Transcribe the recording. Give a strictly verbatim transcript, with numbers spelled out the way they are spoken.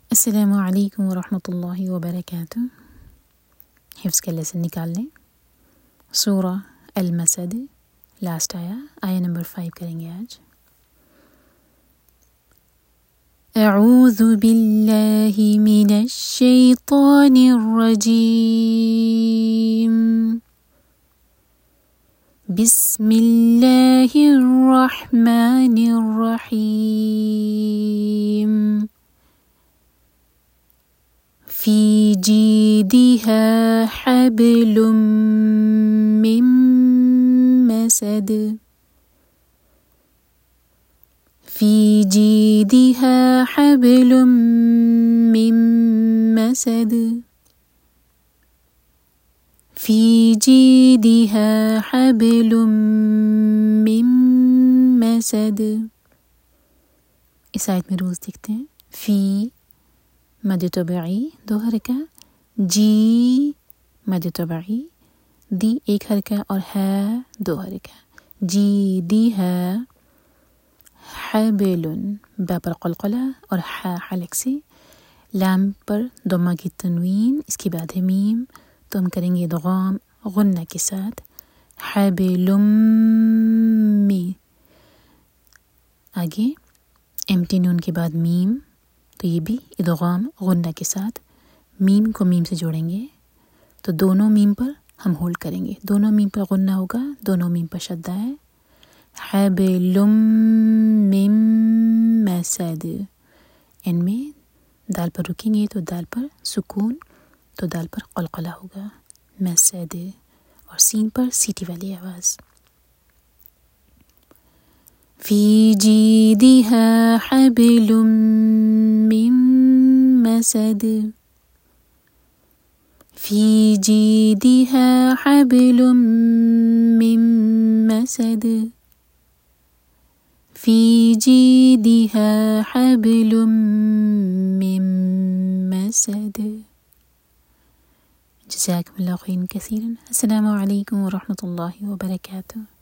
السلام علیکم ورحمۃ اللہ وبرکاتہ۔ حفظ کا لیسن نکال لیں۔ سورہ المسد لاسٹ آیا، آیا نمبر فائیو کریں گے آج۔ اعوذ باللہ من الشیطان الرجیم، بسم اللہ الرحمن الرحیم۔ فی جیدها حبل من مسد، فی جیدها حبل من مسد، فی جیدها حبل من مسد۔ اس آیت میں روز دیکھتے ہیں۔ فی مد طبعی دو حرکہ، جی مد طبعی، دی ایک حرکہ اور ہے دو حرکہ، جی دی ہے، حبل با پر قلقلہ اور حا حلق سے، لام پر ضمہ کی تنوین، اس کے بعد ہے میم، تو ہم کریں گے ادغام غنہ کے ساتھ، حبل می، آگے ایمٹی نون کے بعد میم، تو یہ بھی ادغام غنہ کے ساتھ، میم کو میم سے جوڑیں گے تو دونوں میم پر ہم ہولڈ کریں گے، دونوں میم پر غنہ ہوگا، دونوں میم پر شدہ ہے، حبل من مسد، ان میں دال پر رکیں گے تو دال پر سکون، تو دال پر قلقلہ ہوگا، مسد، اور سین پر سیٹی والی آواز۔ فی جیدها حبل من مسد، فی جیدها حبل من مسد، فی جیدها حبل من مسد۔ جزاکم اللہ خیرا کثیرا۔ السلام علیکم ورحمۃ اللہ وبرکاتہ۔